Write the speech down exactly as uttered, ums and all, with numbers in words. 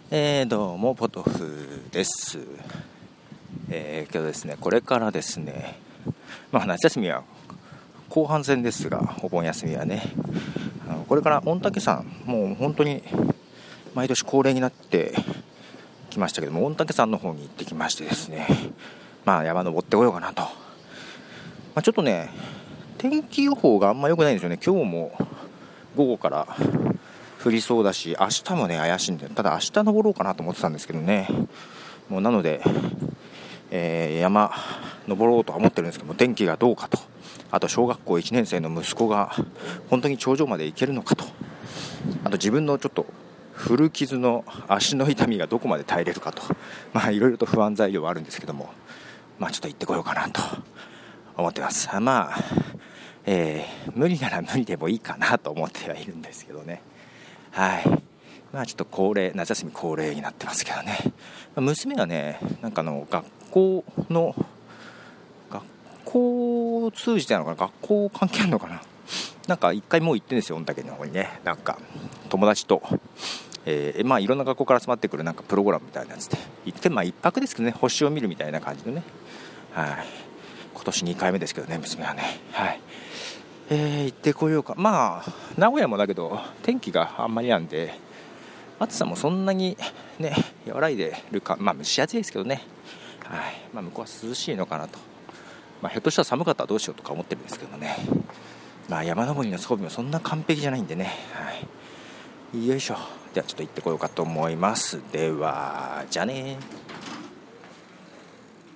えー、どうもポトフです。えー、今日ですね、これからですね、まあ夏休みは後半戦ですが、お盆休みはね、あのこれから御嶽山、もう本当に毎年恒例になってきましたけども、御嶽山の方に行ってきましてですね、まあ山登ってこようかなと。まあ、ちょっとね、天気予報があんま良くないんですよね。今日も午後から降りそうだし、明日もね怪しいんで、ただ明日登ろうかなと思ってたんですけどね、もうなので、えー、山登ろうとは思ってるんですけども、天気がどうかと、あと小学校いちねん生の息子が本当に頂上まで行けるのかと、あと自分のちょっと古傷の足の痛みがどこまで耐えれるかと、まあいろいろと不安材料はあるんですけども、まあちょっと行ってこようかなと思ってます。まあ、えー、無理なら無理でもいいかなと思ってはいるんですけどね。はい、まあちょっと恒例、夏休み恒例になってますけどね。娘がね、なんかの学校の学校を通じてなのかな、学校関係あるのかな、なんか一回もう行ってるんですよ、御嶽の方にね。なんか友達と、えー、まあいろんな学校から集まってくるなんかプログラムみたいなやつで行って、まあ一泊ですけどね、星を見るみたいな感じのね。はい、今年にかいめですけどね、娘はね。はい、えー、行ってこようか。まあ名古屋もだけど天気があんまりなんで、暑さもそんなにね和らいでるか、まあ蒸し暑いですけどね。はい、まあ、向こうは涼しいのかなと、まあ、ひょっとしたら寒かったらどうしようとか思ってるんですけどね。まあ山登りの装備もそんな完璧じゃないんでね。はい、よいしょ。ではちょっと行ってこようかと思います。ではじゃあね。